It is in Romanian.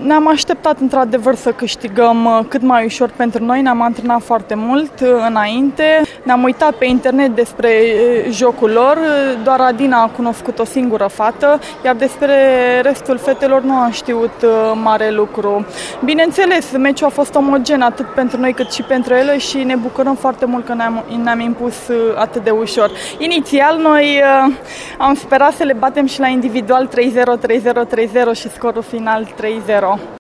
Ne-am așteptat într-adevăr să câștigăm cât mai ușor pentru noi, ne-am antrenat foarte mult înainte, ne-am uitat pe internet despre jocul lor, doar Adina a cunoscut o singură fată, iar despre restul fetelor nu am știut mare lucru. Bineînțeles, meciul a fost omogen atât pentru noi cât și pentru ele și ne bucurăm foarte mult că ne-am impus atât de ușor. Inițial noi am sperat să le batem și la individual 3-0, 3-0, 3-0 și scorul final 3-0.